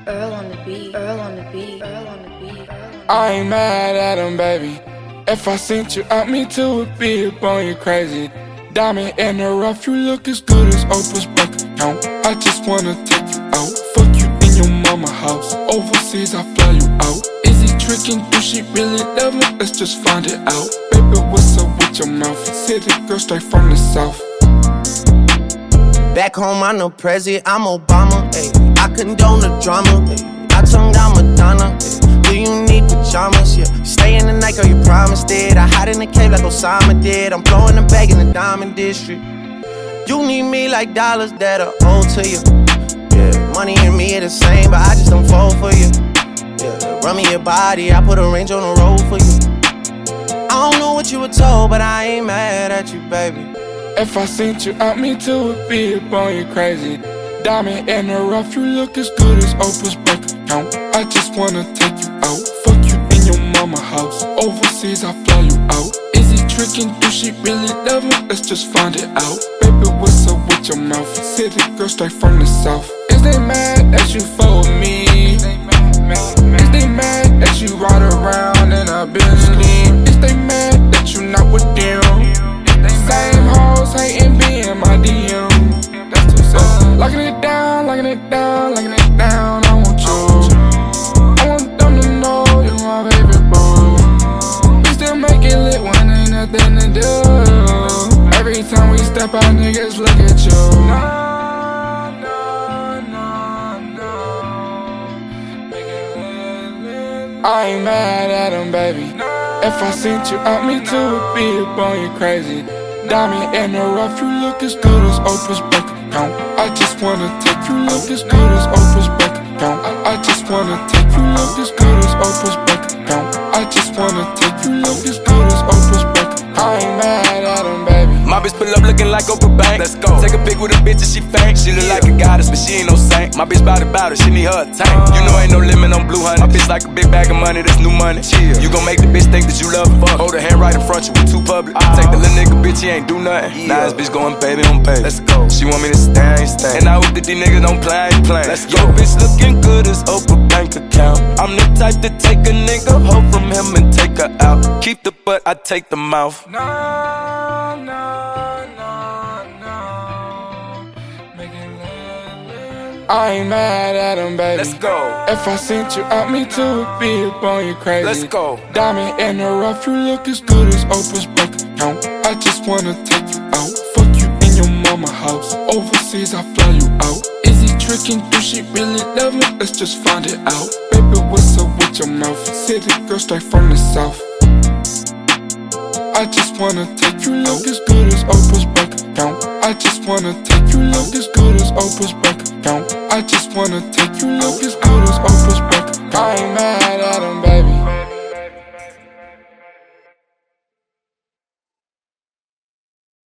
Earl on the beat, Earl on the beat, Earl on the beat. I ain't mad at him, baby. If I sent you out, me too would be up on you crazy. Diamond in the rough, you look as good as Oprah's bank account. I just wanna take you out, fuck you in your mama house. Overseas, I fly you out. Is he tricking? Do she really love me? Let's just find it out. Baby, what's up with your mouth? City girl straight from the south. Back home, I'm no president, I'm Obama. Ay. I condone the drama. Ay. I tongue down Madonna. Ay. Do you need pajamas? Yeah. Stay in the night, girl, you promised it. I hide in the cave like Osama did. I'm blowing the bag in the diamond district. You need me like dollars that are owed to you. Yeah, money and me are the same, but I just don't fall for you. Yeah, run me your body, I put a range on the road for you. I don't know what you were told, but I ain't mad at you, baby. If I sent you out, me too would be up on you crazy. Diamond in the rough, you look as good as Oprah's bank account. I just wanna take you out, fuck you in your mama house. Overseas, I fly you out. Is he tricking? Do she really love me? Let's just find it out. Baby, what's up with your mouth? City girl straight from the south. Is they mad that you fuck with me? Is they mad that you ride around in a Bentley? Is they mad that you not with them? Same hoes hating being my DM. That's too sad. Locking it down, locking it down, locking it down. I want you. I want them to know you're my baby boo. We still make it lit when ain't nothing to do. Every time we step out, niggas look at you. I ain't mad at him, baby. If I sent you out, me too would be up on you crazy. Diamond in the rough, you look as good as Oprah's bank account. I just wanna take you look as good as Oprah's bank account. I just wanna take you look as good as Oprah's bank account. I just wanna take you look as good as Oprah's bank account. I ain't mad at him, baby. My bitch pull up looking like Oprah Bank. Let's go. Take a pic with a bitch and she faint. She look like a goddess, but she ain't no saint. My bitch bout it, she need her a tank. You know ain't no limit on blue honey. My bitch like a big bag of money, that's new money. Chill. You gon' make the bitch think that you love her. Hold her hand right in front, you too public. Take the little nigga, bitch, he ain't do nothing. Now this bitch going baby on baby. Let's go. She want me to stay, I ain't stay. And I hope that these niggas don't play, I ain't playing. Let's go. Yo, bitch looking good as Oprah bank account. I'm the type to take a nigga, hoe from him and take her out. Keep the butt, I take the mouth. I ain't mad at him, baby. Let's go. If I sent you out, me too would be up on you crazy. Let's go. Diamond in the rough, you look as good as Oprah's bank account. I just wanna take you out, fuck you in your mama house. Overseas, I fly you out. Is he tricking? Do she really love me? Let's just find it out. Baby, what's up with your mouth? City girl straight from the south. I just wanna take you look as good as Oprah's bank account. I just wanna take you look as good as Oprah's bank account. I just wanna take you look as good as Oprah's bank account.